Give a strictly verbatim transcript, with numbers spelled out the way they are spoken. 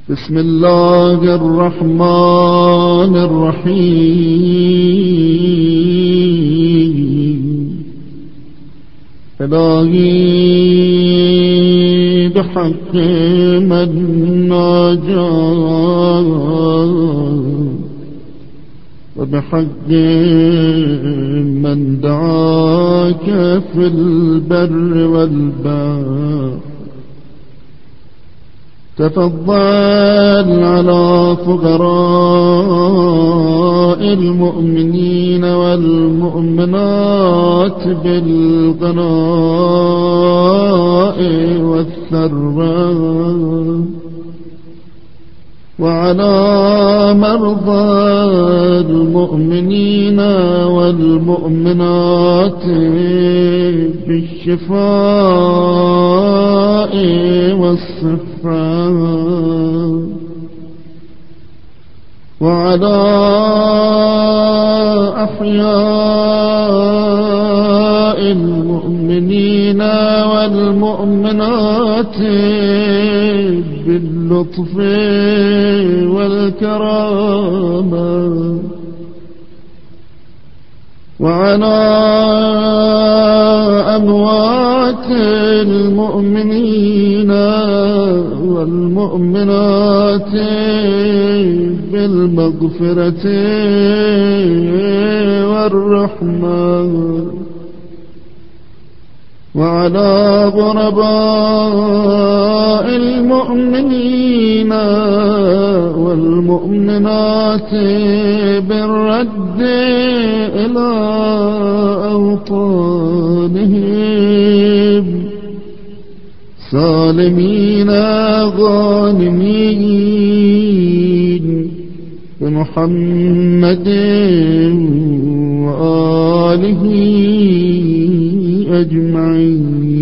بسم الله الرحمن الرحيم. إلهي بحق من ناجاه وبحق من دعاك في البر والبحر، تفضل على فقراء المؤمنين والمؤمنات بالغناء والثراء، وعلى مرضى المؤمنين والمؤمنات بالشفاء والصفاء، وعلى أحياء المؤمنين والمؤمنات باللطف والكرامة، وعلى أموات المؤمنين والمؤمنات بالمغفرة والرحمة، وعلى غرباء المؤمنين والمؤمنات بالرد إلى أوطانهم سالمين غانمين بمحمد وآله أجمعين.